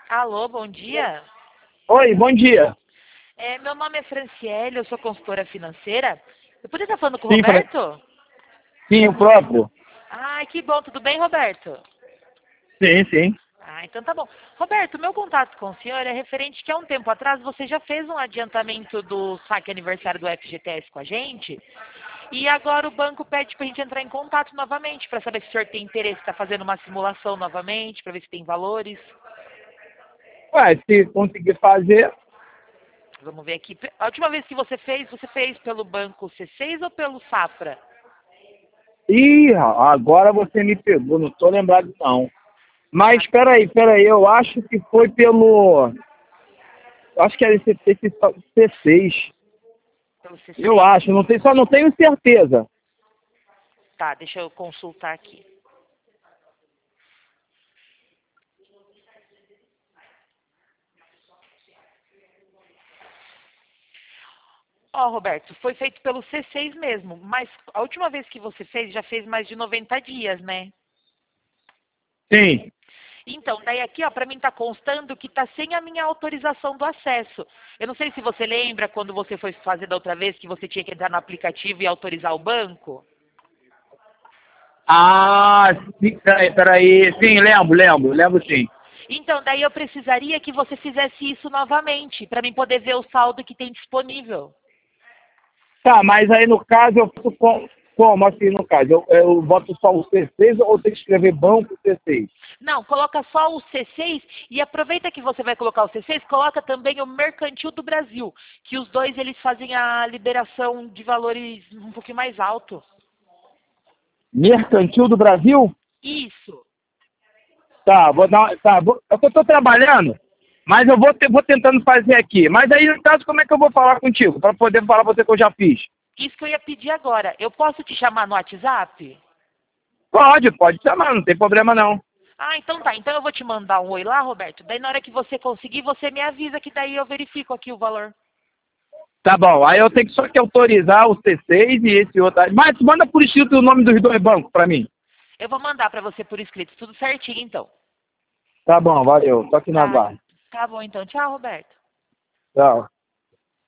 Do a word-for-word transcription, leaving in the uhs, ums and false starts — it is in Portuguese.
Alô, bom dia. Oi, bom dia. É, meu nome é Franciele, eu sou consultora financeira. Eu poderia estar falando com o Sim, Fra- Roberto? sim, o próprio. Ai, que bom, tudo bem, Roberto? Sim, sim. Ah, então tá bom. Roberto, meu contato com o senhor é referente que há um tempo atrás você já fez um adiantamento do saque aniversário do F G T S com a gente. E agora o banco pede para a gente entrar em contato novamente para saber se o senhor tem interesse, está fazendo uma simulação novamente, para ver se tem valores. Ué, se conseguir fazer. Vamos ver aqui. A última vez que você fez, você fez pelo banco C seis ou pelo Safra? Ih, agora você me pegou, não tô lembrado não. Mas Ah, espera aí, espera aí, eu acho que foi pelo. Acho que era esse, esse C seis. pelo Eu C seis. acho, não sei, só não tenho certeza. Tá, deixa eu consultar aqui. Ó, Roberto, foi feito pelo C seis mesmo, mas a última vez que você fez, já fez mais de noventa dias, né? Sim. Então, daí aqui, ó, para mim tá constando que tá sem a minha autorização do acesso. Eu não sei se você lembra quando você foi fazer da outra vez que você tinha que entrar no aplicativo e autorizar o banco. Ah, sim, peraí, peraí. Sim, lembro, lembro, lembro sim. Então, daí eu precisaria que você fizesse isso novamente, para mim poder ver o saldo que tem disponível. Tá, mas aí no caso eu faço com, como assim no caso? Eu, eu boto só o C seis ou tem que escrever banco C seis? Não, coloca só o C seis e aproveita que você vai colocar o C seis, coloca também o Mercantil do Brasil, que os dois eles fazem a liberação de valores um pouquinho mais alto. Mercantil do Brasil? Isso. Tá, vou dar. Tá, vou, eu tô, tô trabalhando, mas eu vou, te- vou tentando fazer aqui. Mas aí, no caso, como é que eu vou falar contigo? Para poder falar pra você que eu já fiz? Isso que eu ia pedir agora. Eu posso te chamar no WhatsApp? Pode, pode chamar, não tem problema não. Ah, então tá. Então eu vou te mandar um oi lá, Roberto. Daí na hora que você conseguir, você me avisa que daí eu verifico aqui o valor. Tá bom, aí eu tenho que só que autorizar o C seis e esse outro. Mas manda por escrito o nome dos dois bancos pra mim. Eu vou mandar para você por escrito, tudo certinho então. Tá bom, valeu. Tô aqui na Tá. guarda. Tá bom então. Tchau, Roberto. Tchau.